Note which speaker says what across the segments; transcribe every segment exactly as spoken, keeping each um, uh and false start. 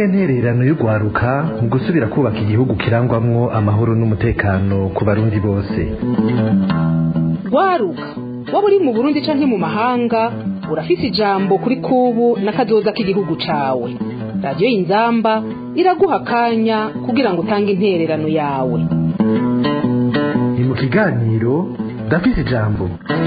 Speaker 1: niyihe ntererano y'ugwaruka mu gusubira kubaka igihugu kirangwamwo amahoro n'umutekano ku barundi bose?
Speaker 2: Gwaruka waba uri mu Burundi canke mu mahanga urafise ijambo kuri kubu n'akazoza k'igihugu cawe. Radio Inzamba iraguha akanya kugira ngo utange intererano yawe.
Speaker 1: Ni mu kiganiro ndafise ijambo.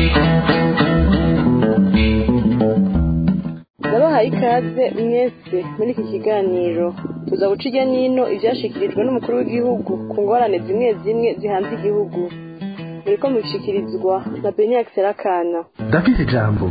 Speaker 3: Ndabahaye ikaze mwese muri iki kiganiro. Tuza guca irya nino ivyashikirijwe n'umukuru w'igihugu ku ngorane zimwe zimwe zihanze igihugu. Muriko mubishikirizwa na Beniax Serakana.
Speaker 1: Ndafise ijambo.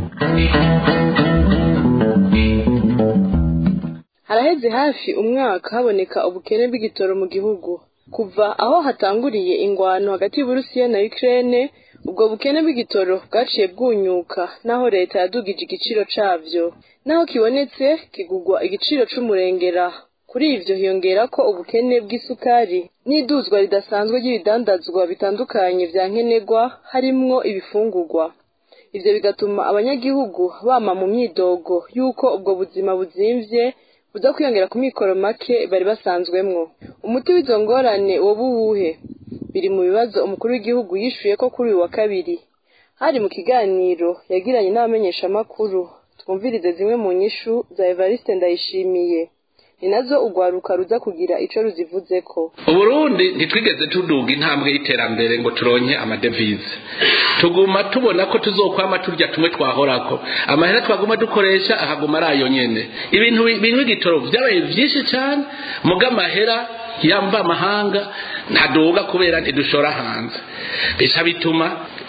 Speaker 3: Haraheze hafi umwaka haboneka ubukene bw'igitoro mu gihugu. Kuva aho hatanguriye ingwano hagati y'Uburusiya na Ukraine, ubwo bukene bw'igitoro bwaciye bwunyuka naho leta yadugije igiciro cavyo. Naho kibonetse kigugwa igiciro c'umurengera. Kuri ivyo hiyongera ko ubukene bw'isukari n'iduzwa ridasanzwe ry'ibidandazwa bitandukanye vya nkenerwa harimwo ibifungurwa. Ivyo bigatuma abanyagihugu bama mu myidogo yuko ubwo buzima buzimvye buza kwiyongera ku mikoro make bari basanzwemwo. Umuti w'izo ngorane woba uwuhe? Biri mu bibazo umukuru w'igihugu yishuye ko kuri uyu wa kabiri. Hari mu kiganiro yagiranye n'abamenyeshamakuru. Twumvirize zimwe mu nyishu za Evariste Ndayishimiye. Ni nazo ugwaruka ruza kugira ico ruzivuzeko.
Speaker 4: Uburundi ntitwigeze tuduga intambwe y'iterambere ngo turonke amadevize. Tuguma tubona ko tuzokwama turya tumwe twahorako. Amahera twaguma dukoresha ahaguma arayo nyene. Ibintu bintu igitoro vyabaye vyinshi cyane, muga amahera yamva amahanga ntaduga kubera ntidushora hanze. Bica bituma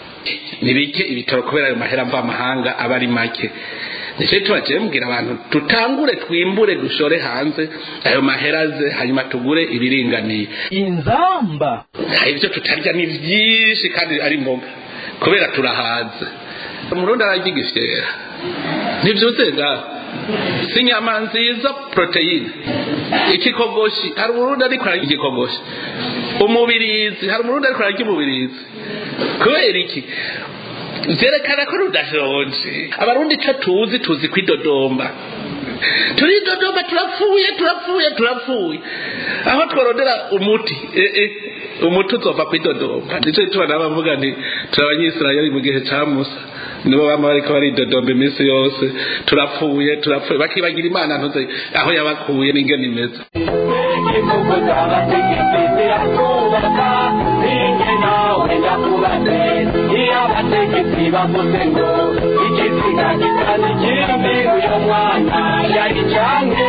Speaker 4: nibike ibitoro kubera ayo mahera mva amahanga abari make. Nishe tuwaje mbwira abantu tutangure twimbure dushore hanze ayo maheraze hanyuma tugure ibiringaniye.
Speaker 1: Inzamba
Speaker 4: ivyo tutarya ni vyinshi kandi ari mboga kubera turahaze. Umurundi aragigifyera ntivyuze nga sinyama nziza proteine ikikogoshi hari umurundi ariko ararya ikikogoshi. Umubirizi hari umurundi ariko ararya umubirizi kubera iki? Zerekana ko rudashonje. Abarundi ca tuzi tuzi kwidodomba. Turi dodomba turapfuye turapfuye turapfuye. Aho tworondera umuti eh eh umuti uzova kwidodomba. Ndico tubana bavuga nti turabanyisirayeli mu gihe ca Musa. Nibo bama bariko bari dodomba iminsi yose turapfuye turapfuye bakibagira Imana ntuze aho yabakuye n'ingene imeze.
Speaker 5: Iba musengo ikiziga kitani kirindi uyo mwana yari cange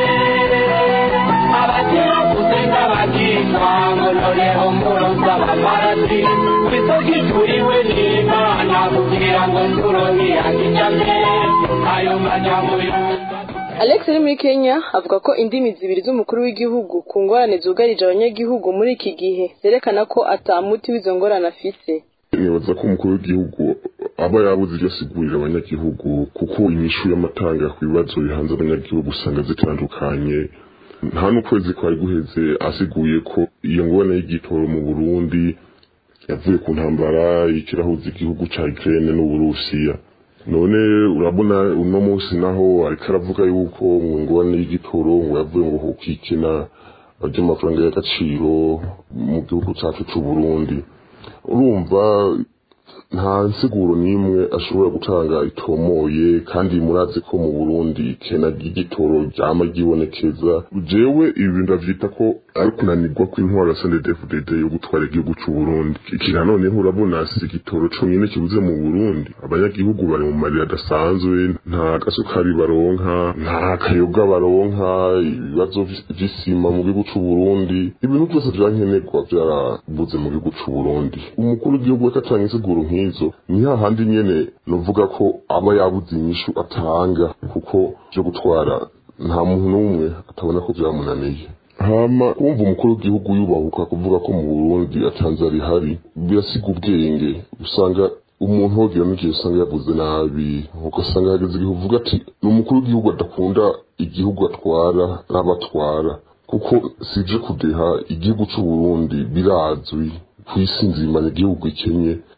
Speaker 5: abatira kusenga bakitwa ngoloreho mburoza bamarati kwisoki turiwe n'Imana kugira ngo nturonke yakijamye ayo majambo yumva.
Speaker 3: Alex uri muri Kenya avuga ko indimi zibiri z'umukuru w'igihugu ku ngorane zugarije abanyagihugu muri iki gihe zerekana ko atamuti w'izo ngorane afise.
Speaker 6: Nibaza ko umukuru w'igihugu aba yabuze ibyo asigurira abanyagihugu kuko inyishu y'amatanga ku bibazo bihanze abanyagihugu usanga zitandukanye. Nta n'ukwezi kwari guheze asiguye ko iyo ngorane y'igitoro mu Burundi yavuye ku ntambara y'ikirahuza igihugu ca Ukraine n'Uburusiya. None urabona uno munsi naho ariko aravuga yuko mu ngorane y'igitoro ngo yavuye ngo hukikina amafaranga y'agaciro mu gihugu cacu c'u Burundi. Urumva nta nsiguro nimwe ashobora gutanga itomoye kandi murazi ko mu Burundi kena gigitoro ryama gibonekeza. Jewe ibi ndavyita ko ari kunanirwa kw'intwaro ya C N D D F D D yo gutwara igihugu c'u Burundi. Ikira none urabona si igitoro conyene kibuze mu Burundi. Abanyagihugu bari mu marira adasanzwe, nta gasukari baronka, nta kayoga baronka, ibibazo vy'isima mu gihugu c'u Burundi. Ibintu byose vyankenerwa vyarabuze mu gihugu c'u Burundi. Umukuru w'igihugu akatanga insiguro nk'izo ni hahandi nyene novuga ko aba yabuze inyishu atanga kuko byo gutwara nta muntu n'umwe atabona ko vyamunaniye. Hama kumva umukuru w'igihugu yubahuka kuvuga ko mu Burundi atanze ari hari birasiga ubwenge. Usanga umuntu wogira mu gihe usanga yabuze nabi ugasanga hageze igihe uvuga ati ni umukuru w'igihugu adakunda igihugu atwara n'abatwara kuko sije kudeha igihugu c'u Burundi birazwi kwisi nzima igihugu ikenye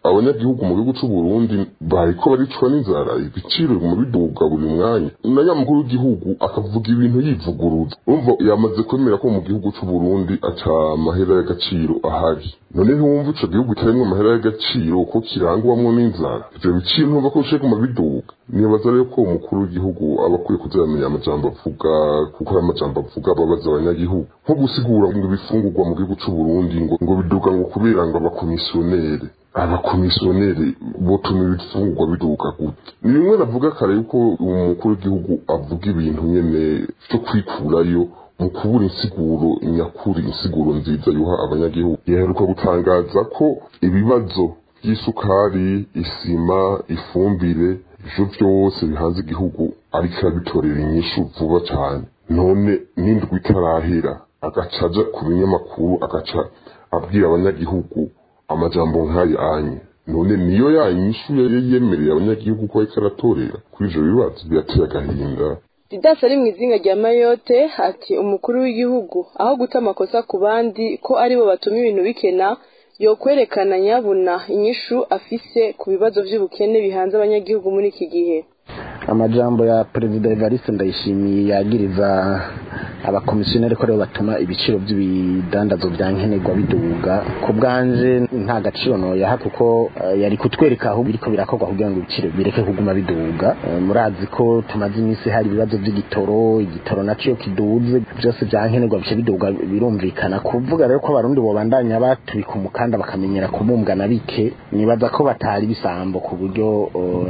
Speaker 6: abanyagihugu mu gihugu c'u Burundi bariko baricwa n'inzara, ibiciro biguma biduga buri mwanya, na nyamukuru w'igihugu akavuga ibintu yivuguruza. Urumva yamaze kwemera ko mu gihugu c'u Burundi ata mahera y'agaciro ahari. None ntiwumva ico gihugu kirimwo amahera y'agaciro ko kirangwamwo n'inzara, ivyo biciro ntumva ko bishobora kuguma biduga. Nibaza rero ko umukuru w'igihugu aba akwiye kuzamenya amajambo avuga, kuko ayo majambo avuga ababaza abanyagihugu, nko gusigura ngo ibifungurwa mu gihugu c'u Burundi ngo ngo biduga ngo kubera ngo abakomisiyoneri abakomisiyoneri botuma ibifungurwa biduga gute. Ni bimwe navuga kare yuko umukuru w'igihugu avuga ibintu nyene vyo kwikurayo mu kubura insiguro nyakuri, insiguro nziza yuha abanyagihugu. Yaheruka gutangaza ko ibibazo by'isukari, isima, ifumbire, ivyo vyose bihanze igihugu ariko abitorera inyishu vuba cane. None n'indwi itarahera agaca aja ku binyamakuru agaca abwira abanyagihugu amajambo nk'ayo anye. None niyo ya nyishu yari yemereye abanyagihugu ko ariko aratorera kuri ivyo bibazo? Birateye agahinda.
Speaker 3: Didas ari mu izinga rya Mayotte ati umukuru w'igihugu aho guta amakosa ku bandi ko aribo batuma ibintu bikena, yo kwerekana nyabuna inyishu afise ku bibazo by'ubukene bihanze abanyagihugu muri iki gihe.
Speaker 7: Amajambo ya Perezida Evariste Ndayishimiye yagiriza abakomisiyoneri ko rero batuma ibiciro by'ibidandazo bya nkenerwa biduga. Ku bwanje nta gaciro no yaha, kuko uh, yari kutwereka aho biriko birakorwa kugira ngo ibiciro bireke kuguma biduga. Uh, murazi ko tumaze iminsi hari ibibazo by'igitoro, igitoro naco kiduze, byose bya nkenerwa bice biduga, birumvikana. Kuvuga rero ko abarundi bobandanya batubika umukanda bakamenyera kumumbwa na bike, nibaza ko batari bisambo ku buryo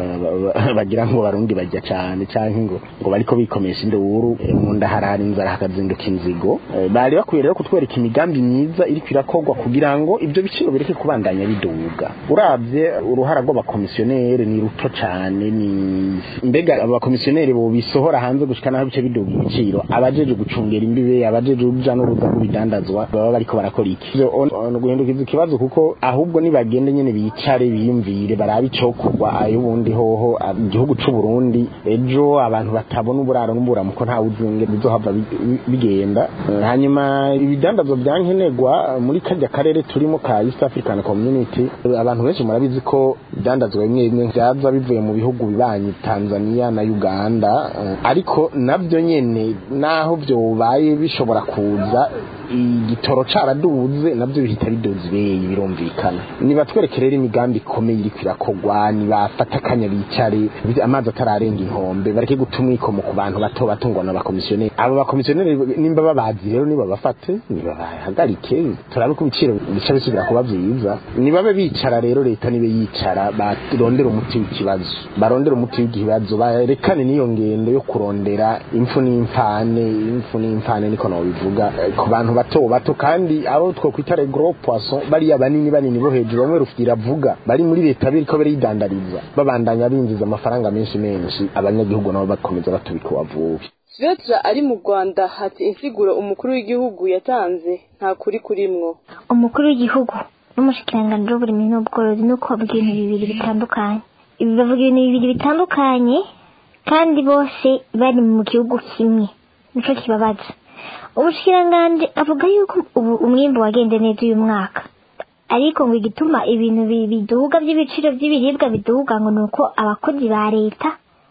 Speaker 7: uh, bagira ngo abarundi bajya cyane cyane ngo ngo bariko bikomesha induru mu ndaharara inzara hakazinduka inzigo. E, bari bakwiye rero kutwereka imigambi myiza iri kwirakorwa kugira ngo ibyo biciro bireke kubandanya biduga. Uravye uruhara rw'abakomisiyoneri ni ruto cyane, ni mbega abakomisiyoneri bo bisohora hanze gushikana aho bice biduga ibiciro, abajeje gucungera imbibe, abajeje uruja n'uruza rw'ibidandazwa baba bariko barakora iki? No guhindukiza ikibazo, kuko ahubwo nibagende nyene bicare biyumvire barabe icokorwa. Ayo bundi hoho igihugu c'u Burundi ejo abantu batabona uburaro n'uburamuko nta uzinge bizohava bigenda. Hanyuma ibidandazwa bya nkenerwa muri kajya karere turimo ka East African Community, abantu benshi murabizi ko ibidandazwa bimwe bimwe byaza bivuye mu bihugu bibanyi Tanzania na Uganda, ariko nabyo nyene naho byo baye bishobora kuza igitoro caraduze nabyo bihita bidoze beyi, birumvikana. Niba twerekerera imigambi ikomeye iri kwirakogwa, nibafata kanya bicare amazi atararenga inkombe, bareke gutumwiko mu kubantu bato batungwa n'abakomisiyoneri. Abo bakomisiyoneri nimba babazi rero niba bafate, niba bahagarike, turabe ko ibiciro bica bisubira kuba byiza. Niba be bicara rero leta nibe yicara barondera umuti w'ikibazo, barondera umuti w'ikibazo, barekane niyo ngendo yo kurondera impfu n'imfane, impfu n'imfane niko no bivuga ku bantu bato bato. Kandi abo two kwitare gros poisson bari abanini banini bo hejuru bamwe rufira avuga bari muri leta biriko beriyidandariza babandanya binjiza amafaranga menshi menshi, abanyagihugu nabo bakomeza batubika wavubi.
Speaker 3: Svetra ari mu Rwanda hati insiguro umukuru w'igihugu yatanze nta kuri kurimwo.
Speaker 8: Umukuru w'igihugu n'umushikiranganje w'uburimyi n'ubworozi nuko bavuga ibintu bibiri bitandukanye. Ibi bavuga ibintu bibiri bitandukanye kandi bose bari mu gihugu kimwe, nico kibabaza. Umushikiranganje avuga yuko ubu umwimbo wagende neza uyu mwaka, ariko ngo igituma ibintu biduga by'ibiciro by'ibiribwa biduga ngo nuko abakozi ba leta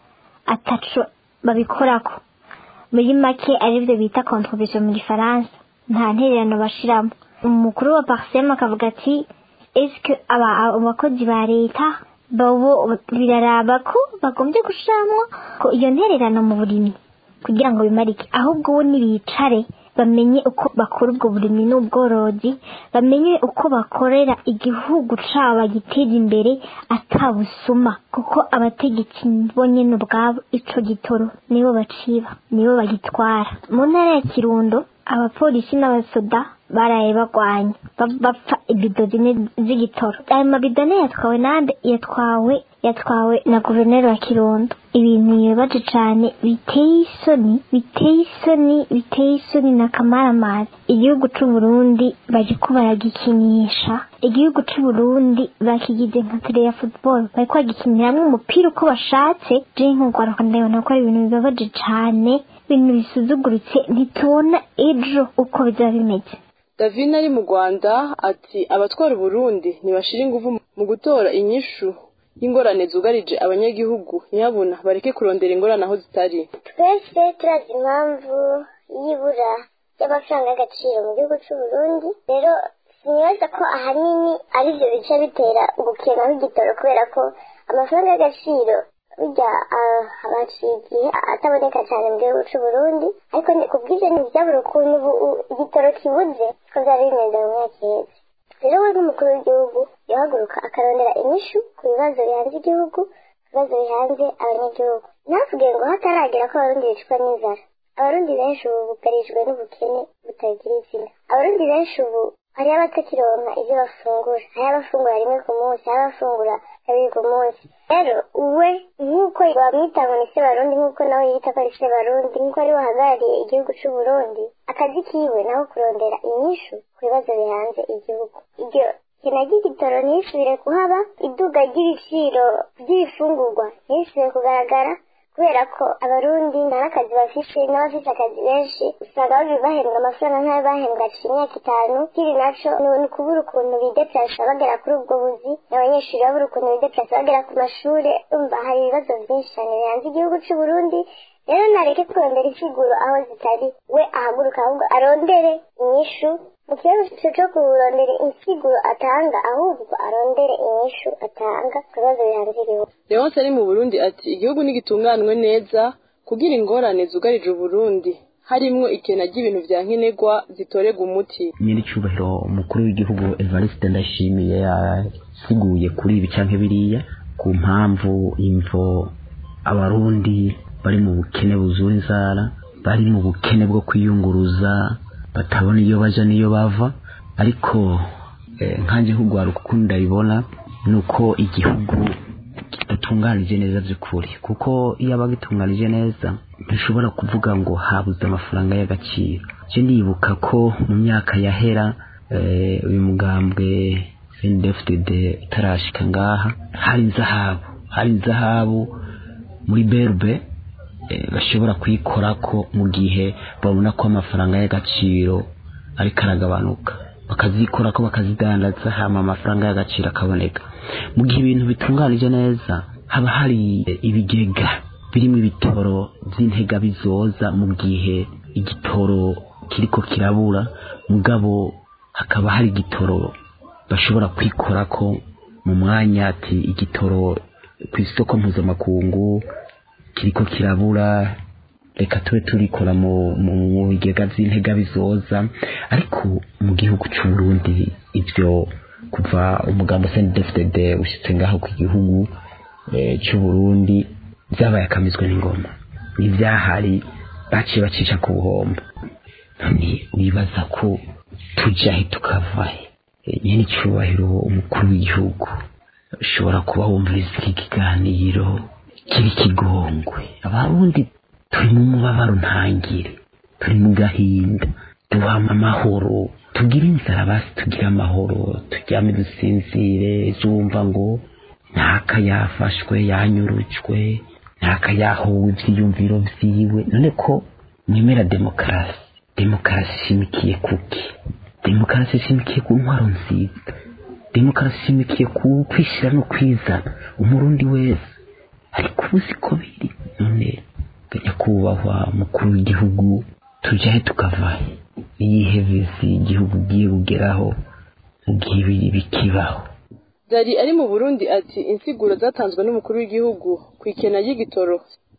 Speaker 8: ataco babikorako. Muri make arivyo bita contribution mu Gifaransa, nta ntererano bashiramo. Umukuru wa Parsem akavuga ati est-ce que aba abakozi ba leta babo biraraba ko bagombye gushiramo ko iyo ntererano mu burimyi kugira ngo bimarike, ahubwo bo nibicare bamenye uko bakora ubwo burimyi n'ubworozi, bamenye uko bakorera igihugu cabo bagiteza imbere atabusuma, kuko abategetsi bonye n'ubwabo ico gitoro nibo baciba, nibo bagitwara. Mu ntara ya Kirundo abapolisi n'abasoda baraye bagwanya bapfa ibido zine z'igitoro. Ayo mabidone yatwawe nande? Yatwawe yatwawe na guverineri wa Kirundo. Ibintu bibabaje cane, biteye isoni, biteye isoni, biteye isoni na kamaramazi. Igihugu c'u Burundi bariko baragikinisha, igihugu c'u Burundi bakigize nka tire ya football, bariko bagikiniramwo umupira uko bashatse. Je nk'ugwaruka ndabona ko ari ibintu bibabaje cane, ibintu bisuzuguritse, ntitubona ejo uko bizaba bimeze.
Speaker 3: Davina ari mu Rwanda ati abatwara Burundi nibashira ingufu mu gutora inyishu y'ingorane zugarije abanyagihugu nyabuna bareke kurondera ingorane aho zitari.
Speaker 9: Twese turazi impamvu y'ibura y'amafaranga y'agaciro mu gihugu cy'u Burundi, rero sinibaza ko ahanini ari byo bice bitera ubukene bw'igitoro, kubera ko amafaranga y'agaciro burya abaciye igihe ataboneka cyane mu gihugu cy'u Burundi, ariko ku bw'ibyo ntibyabura ukuntu igitoro kibuze ko byari bimeze mu myaka iheze. rero we nk'umukuru w'igihugu yahaguruka akarondera inyishu ku bibazo bihanze igihugu, ibibazo bihanze abanyagihugu. Ntavuge ngo hataragera ko abarundi bicwa n'inzara. Abarundi benshi ubu bugarijwe n'ubukene butagira izina. Abarundi benshi ubu hariho abatakironka ibyo bafungura, hariho abafungura rimwe ku munsi, hariho abafungura kabiri ku munsi. Rero we nk'uko bamwita ngo ni se Barundi, nk'uko nawe yita ko ari se Barundi, nk'uko ari we ahagarariye igihugu cy'u Burundi, akazi kiwe naho kurondera inyishu ku bibazo bihanze igihugu. Iryo kena ry'igitoro ntisubire kuhaba, iduga ry'ibiciro by'ibifungurwa ntisubire kugaragara, kubera ko abarundi nta n'akazi bafise, n'abafise akazi benshi usanga bari bahembwa amafaranga nk'ayo bahembwa haciye imyaka itanu. Kiri naco ni ukubura ukuntu bideplasa bagera kuri ubwo buzi, n'abanyeshuri babura ukuntu bideplasa bagera ku mashure. Umva hari ibibazo byinshi cyane bihanze igihugu cy'u Burundi. Rero nareke kurondera insiguro aho zitari, we ahaguruka ahubwo arondere inyishu mu kibazo cyo kurondera insiguro atanga, ahubwo arondere inyishu atanga ku bibazo bihanze igihugu.
Speaker 3: Leonce ari mu Burundi ati igihugu nigitunganwe neza kugira ingorane zugarije Burundi harimwo ikena ry'ibintu vya nkenerwa zitorega umuti.
Speaker 10: Nyir'icyubahiro umukuru w'igihugu Evariste Ndayishimiye yasiguye kuri ibi canke biriya ku mpamvu imvo abarundi bari mu bukene buzura inzara, bari mu bukene bwo kwiyunguruza, batabona iyo baja niyo bava. Ariko eh, nkanje hugwaruka ukunda ibona nuko igihugu kidatunganije neza by'ukuri, kuko iyo abagitunganije neza ntishobora kuvuga ngo habuze amafaranga y'agaciro. Je ndibuka ko mu myaka yahera eh, uyu mugambwe C N D D F D D tarashika ngaha, hari zahabu hari zahabu muri berbe eh, bashobora kuyikorako mu gihe babona ko amafaranga y'agaciro ari karagabanuka, bakazikorako bakazidandaza hama amafaranga y'agaciro akaboneka. Mu gihe ibintu bitunganije neza haba hari ibigega birimo ibitoro by'intega bizoza mu gihe igitoro kiriko kirabura, mugabo hakaba hari igitoro bashobora kwikorako mu mwanya ati igitoro ku isoko mpuzamakungu kiriko kirabura, reka tube turikora mu mu bigega by'intega bizoza. Ariko mu gihugu cy'u Burundi ibyo kuva umugambo C N D D F D D ushitse ngaho ku gihugu eh, cy'u Burundi byabaye akamizwe n'ingoma, n'ibyahari baciye bacisha ku buhombo. None wibaza ko tujahe tukavahe? Nyine cyubahiro umukuru w'igihugu ushobora kuba wumviriza iki kiganiro kiri kigongwe. Abarundi turi mu mubabaro ntangire, turi mu gahinda, duhama amahoro, tugira inzara basi tugira amahoro, turyame dusinzire, zumva ngo ntaka yafashwe yanyurujwe, ntaka yahowe ivyiyumviro vyiwe. None ko mwemera demokarasi, demokarasi ishimikiye kuki? Demokarasi ishimikiye ku ntwaro nziza, demokarasi ishimikiye ku kwishira no kwizana umurundi wese. Ariko ubuzi ko biri none nyakubahwa mukuru w'igihugu, tujahe tukavahe? Iyihe vizi igihugu giye kugeraho mu gihe biri bikibaho?
Speaker 3: Dari ari mu Burundi ati insiguro zatanzwe n'umukuru w'igihugu ku ikena y'igitoro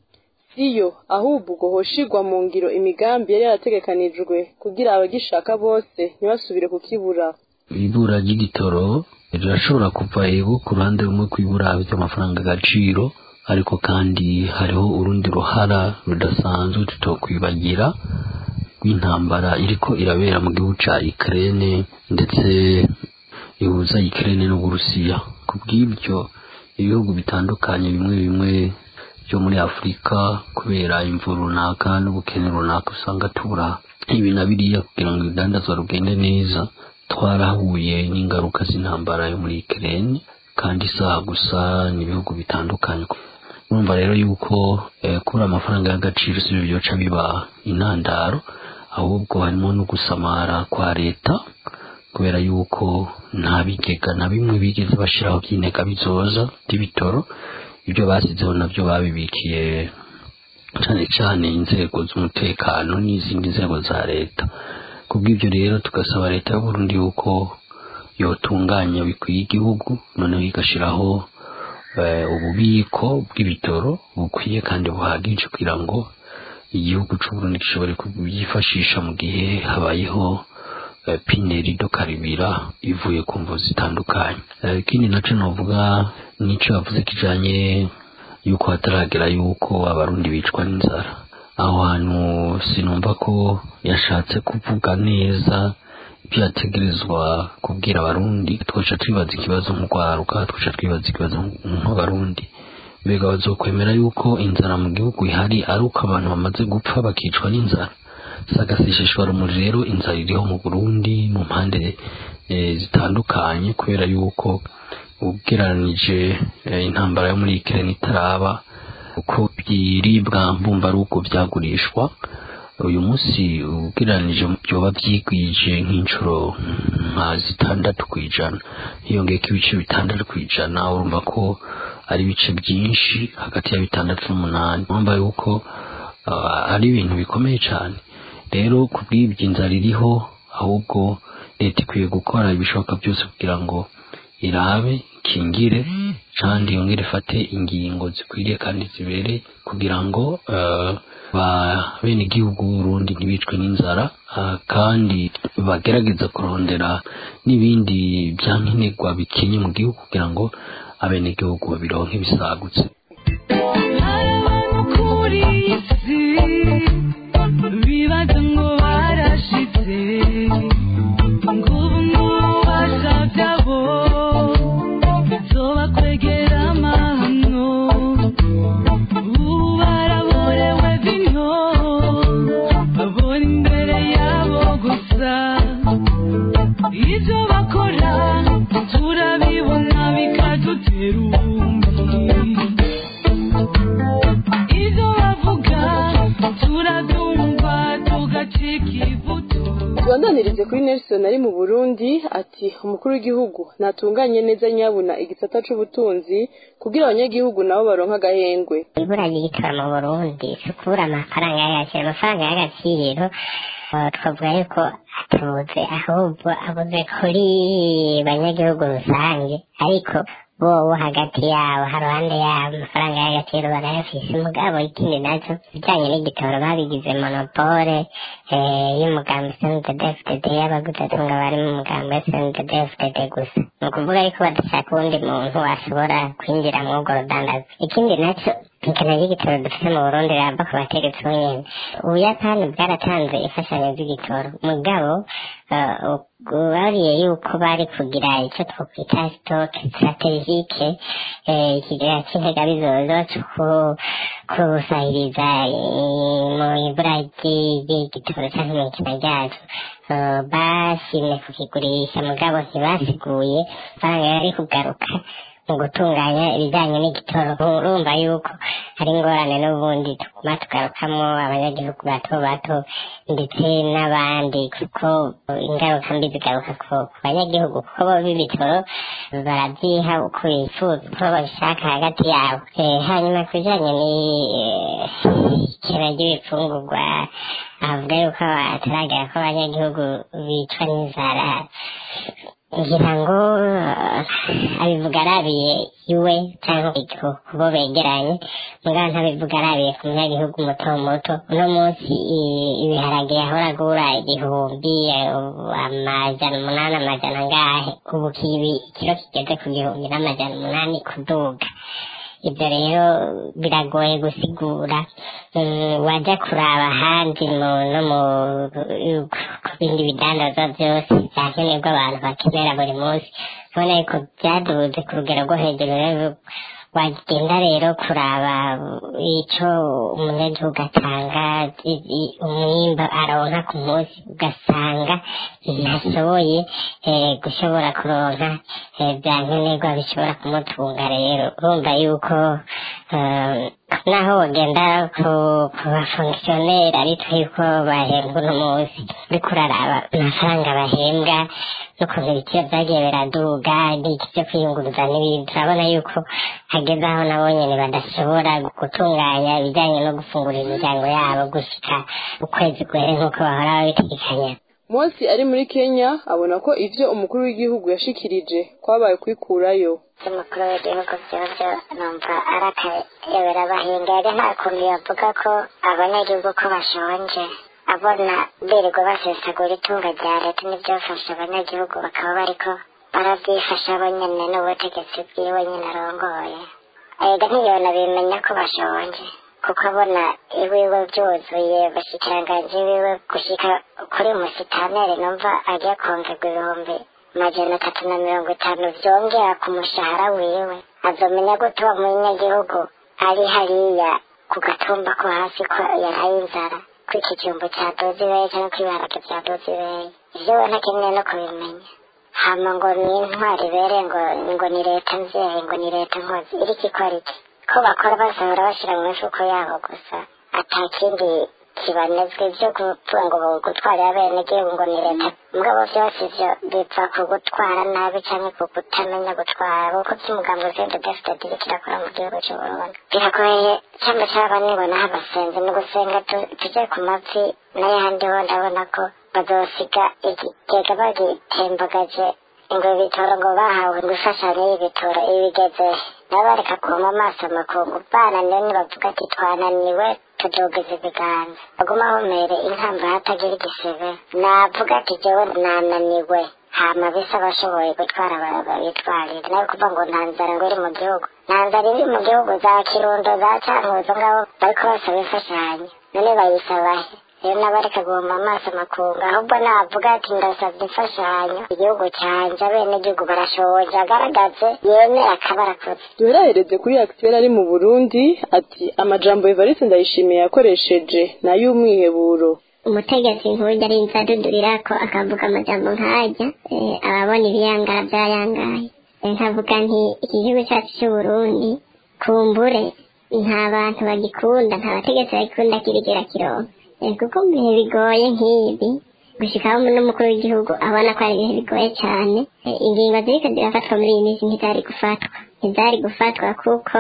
Speaker 3: siyo, ahubwo hoshigwa mu ngiro imigambi yari yarategekanijwe kugira abagishaka bose ntibasubire kukibura.
Speaker 11: Ibura ry'igitoro rirashobora kuva yego ku ruhande rumwe kwibura by'amafaranga agaciro, ariko kandi hariho urundi ruhara rudasanzwe tutokwibagira rw'intambara iriko irabera mu gihugu ca Ukraine ndetse ihuza Ukraine n'Uburusiya. Kubw'ibyo ibihugu bitandukanye bimwe bimwe byo muri Afrika kubera imvura runaka n'ubukene runaka usanga tubura ibi na biriya kugira ngo ibidandazwa rugende neza. Twarahuye n'ingaruka z'intambara yo muri Ukraine, kandi isaha gusa n'ibihugu bitandukanye. Urumva rero yuko eh, kubura amafaranga y'agaciro si byo byoca biba intandaro, ahubwo harimo no gusamara kwa leta kubera yuko nta bigega na bimwe bigeze bashiraho by'intega bizoza by'ibitoro. Ibyo basizeho nabyo babibikiye cyane cyane inzego z'umutekano n'izindi nzego za leta. Kubw'ibyo rero tugasaba leta y'u Burundi yuko yotunganya bikwiye igihugu, noneho igashiraho ububiko bw'ibitoro bukwiye kandi buhagije kugira ngo igihugu cy'u Burundi gishobore kubyifashisha mu gihe habayeho pineri do karibira ivuye ku mvu zitandukanye. Ikindi naco novuga nico yavuze kijanye yuko hataragera yuko abarundi bicwa n'inzara. Aho hantu sinumva ko yashatse kuvuga neza ibyo yategerezwa kubwira abarundi. Twaca twibaza ikibazo nk'urwaruka, twaca twibaza ikibazo nk'abarundi, mbega bazokwemera yuko inzara mu gihugu ihari ari uko abantu bamaze gupfa bakicwa n'inzara? Sagasishishwa rumuri rero inzara iriho mu Burundi mu mpande e, zitandukanye, kubera yuko ugereranije e, intambara yo muri Ukraine itaraba uko byiribwa mbumva ari uko byagurishwa uyu munsi ugereranije byoba byigwije nk'incuro nka zitandatu kwijana, hiyongeyeko ibice bitandatu kwijana. Urumva ko ari ibice byinshi hagati ya bitandatu n'umunani. Urumva yuko uh, ari ibintu bikomeye cyane. Rero kubw'ibyo inzara iriho, ahubwo leta ikwiye gukora ibishoboka byose kugira ngo irabe kingire kandi yongere ifate ingingo zikwiriye kandi zibereye kugira ngo uh, ba bene igihugu Burundi ntibicwe n'inzara, uh, kandi bagerageza kurondera n'ibindi byankenerwa bikenye mu gihugu kugira ngo abene igihugu babironke bisagutse.
Speaker 12: Bibaza ngo barashitse ngo ubu bashabyabo zoba kwegera amahano, ubu baraborewe bino babona imbere yabo gusa, ibyo bakora turabibona bikadutera ubumbi, ibyo bavuga turadumva tugacika ivutu.
Speaker 3: Tubandanirize kuri Nelson ari mu Burundi ati umukuru w'igihugu natunganye neza nyabuna igisata c'ubutunzi kugira abanyagihugu nabo baronka agahengwe.
Speaker 13: Ibura ry'igitoro mu Burundi sukura amafaranga y'agaciro, amafaranga y'agaciro twavuga yuko atubuze, ahubwo abuze kuri banyagihugu rusange, ariko bo hagati yabo haruhande yabo amafaranga y'agaciro barayafise. Mugabo ikindi naco bijanye n'igitoro babigize monopole y'umugambi S N D D F D D y'abagutatunga bari mu mugambi S N D D F D D gusa, ni ukuvuga yuko badashaka uwundi muntu ashobora kwinjira muri urwo rudandazo. Ikindi naco ikena ry'igitoro dufite mu Burundi rava ku bategetsi bonyene. Ubuyapani bwaratanze imfashanyo z'igitoro, mugabo bariye yuko bari kugira icyo twokwita stock strategique, ikigega c'intega bizozo co kusahiriza mu ibura ry'igitoro canke mu ikena ryaco. Bashimye kukigurisha mugabo ntibasiguye amafaranga yari kugaruka mu gutunganya ibijyanye n'igitoro. Urumva yuko hari ingorane n'ubundi tuguma tugarukamwo abanyagihugu bato bato ndetse n'abandi, kuko ingaruka mbi zigaruka ku banyagihugu kuko bo b'ibitoro baravyiha uko bifuza uko babishaka hagati yabo. Hanyuma ku bijanye n'ikena ry'ibifungurwa avuga yuko ataragera ko abanyagihugu bicwa n'inzara, ngira ngo abivuga arabiye iwe cyangwa kubo begeranye, mugabo ntabivuga arabiye ku munyagihugu muto muto. Uno munsi ibiharage yahora agura igihumbi amajana umunani amajana ngahe, ubu kibi ikiro kigeze ku gihumbi n'amajana umunani kuduga. Ibyo rero biragoye gusigura, wajya kuraba ahandi no mu ku bindi bidandazwa byose byakenerwa abantu bakenera buri munsi, ubona yuko byaduze ku rugero rwo hejuru. Rero wagenda rero kuraba icyo umunyagihugu atanga, umwimba aronka ku munsi, ugasanga ntashoboye gushobora kuronka bya nkenerwa bishobora kumutunga. Rero urumva yuko naho bagenda ku bafonkisiyoneri aritwa yuko bahembwa uno munsi uriko uraraba amafaranga bahembwa n'ukuntu ibiciro vyagiye biraduga n'iki vyo kwiyunguruza n'ibindi turabona yuko hageze aho nabo nyene badashobora gutunganya ibijanye no gufungurira imiryango yabo gushika ukwezi guhere nk'uko bahora babitegekanya.
Speaker 3: Mosi ari muri Kenya abona ko ivyo umukuru w'igihugu yashikirije kwabaye kwikurayo.
Speaker 9: Umukuru w'igihugu vyovyo numva arakayobera abahinga yari nta kuntu yavuga ko abanyagihugu ko bashonje abona birirwa basesagura itunga rya leta n'ivyofasha abanyagihugu bakaba bariko baravyifasha bonyene n'ubutegetsi bwiwe nyene arongoye. Ega ntiyona bimenya ko bashonje kuko abona ibiwe vyuzuye bashikiranganji biwe gushika kuri musitaneri numva agiye kongerwa ibihumbi majana atatu na mirongo itanu vyongera ku mushahara wiwe. Azomenya gute uwo munyagihugu ari hariya ku gatumba ko hasi ko yaraye inzara ko iki cyumba cyadoze ibeye cyangwa ko ibiharage vyadoze ibeye. Ivyo we ntakeneye no kubimenya. Hama ngo ni intwari ibere ngo ngo ni leta nzeye ngo ni leta nkozi iriko ikora iki ko bakora basohora bashira mu mifuko yabo gusa atakindi kibanezwe vyo kuvuga ngo gutwara abenegihugu ngo ni leta mugabo vyose ivyo bipfa ku gutwara nabi canke ku kutamenya gutwara kuko vy'umugambi ugenda udafite diri kirakora mu gihugu c'Uburundi biragoye cyangwa cyaba nibona abasenzi no gusenga tuje ku mavi n'ayandi ho ndabona ko bazosiga igitega bagitembagaje ngo ibitoro ngo bahawe gufashanya y'ibitoro ibigeze nabareka kuma amaso makungu bana none bavuga ati twananiwe tudogeze ibiganza baguma homere inkamba hatagira igisebe navuga ati jewe nananiwe hama bisa bashoboye gutwara babitwarira nawe kuva ngo nta nzara ngo iri mu gihugu nta nzara iri mu gihugu za Kirundo za Cankuzo ngabo bariko basaba imfashanyo none bayisabahe rero nabareka guma amaso makungu ahubwo navuga ati ndasabye imfashanyo igihugu canje abenegihugu barashoboje agaragaze yemera akabarakoze.
Speaker 3: Duherahereze kuri Acteur ari mu Burundi ati amajambo Evariste Ndayishimiye yakoresheje nayo umwiheburo.
Speaker 8: Umutegetsi nk'urya ari inzadudurira ko akavuga amajambo nkajya ababona ibiyangara byayangaye nkavuga nti iki gihugu cyacu cy'Uburundi kumbure nta bantu bagikunda nta bategetsi bagikunda kirigera kironka kuko mu bihe bigoye nk'ibi gushikaho n'umukuru w'igihugu abona ko ari ibihe bigoye cyane ingingo ziriko zirafatwa muri iyi minsi ntizari gufatwa ntizari gufatwa kuko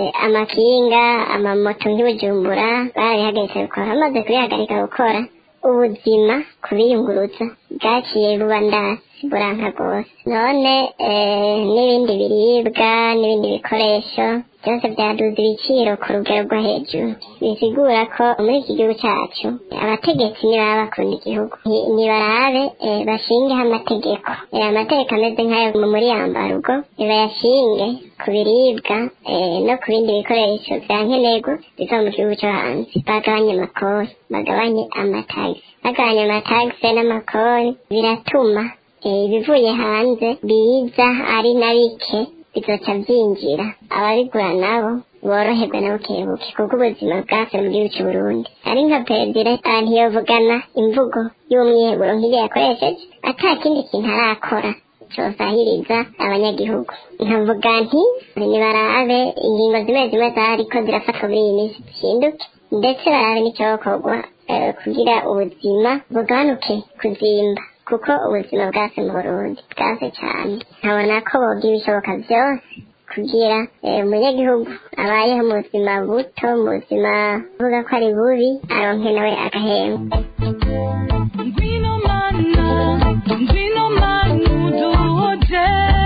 Speaker 8: amakinga amamoto nk'ibujumbura barabihagaritse gukora bamaze kubihagarika gukora ubuzima kubiyunguruza bwaciye buba ndasi buranka rwose none n'ibindi biribwa n'ibindi bikoresho byose byaduze ibiciro ku rugero rwo hejuru bisigura ko muri iki gihugu cyacu abategetsi niba bakunda igihugu nibarabe bashingeho amategeko amategeko ameze nk'ayo muri yambarugo bayashinge ku biribwa no ku bindi bikoresho bya nkenerwa biva mu gihugu cyo hanze bagabanye amakori bagabanye amatagisi bagabanye amatagisi n'amakori biratuma ibivuye hanze biza ari na bike bizoca byinjira ababigura nabo boroherwa na bukebuke kuko ubuzima bwase mu gihugu cy'Uburundi ari nka perezida ntiyovugana imvugo y'umwiheburo nk'iyo yakoresheje atakindi kintu arakora cyosahiriza abanyagihugu nkavuga nti nibarabe ingingo zimwe zimwe zariko zirafatwa muri iyi minsi zihinduke ndetse barabe n'icyokorwa kugira ubuzima bugabanuke kuzimba kuko ubuzima bwase mu Burundi bwase cyane nkabona ko bogira ibishoboka byose kugira umunyagihugu abayeho mu buzima buto mu buzima buvuga ko ari bubi aronke nawe agahembwa.
Speaker 12: Ngwino mana ngwino mana uduhoje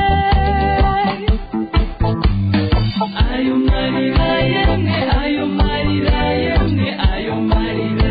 Speaker 12: ayo marira yemwe ayo marira yemwe ayo marira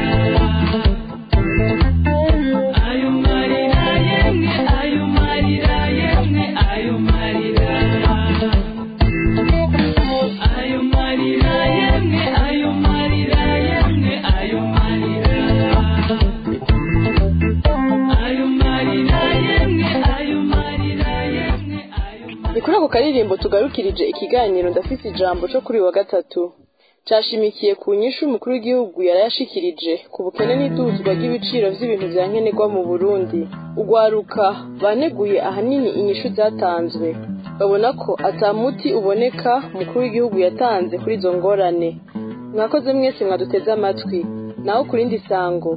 Speaker 3: Kuri ako karirimbo tugarukirije ikiganiro ndafise ijambo cyo kuri wa gatatu cashimikiye ku nyishu umukuru w'igihugu yarayashikirije ku bukene n'iduzwa ry'ibiciro vy'ibintu vya nkenerwa mu Burundi. Ugwaruka baneguye ahanini inyishu zatanzwe babona ko atamuti uboneka umukuru w'igihugu yatanze kuri izo ngorane mwakoze mwese mwaduteze amatwi naho kurindi sango.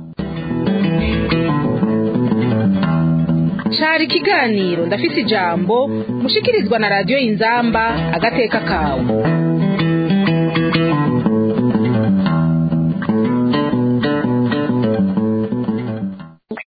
Speaker 2: Cari ikiganiro ndafise ijambo mushikirizwa na radiyo Inzamba agateka kawe.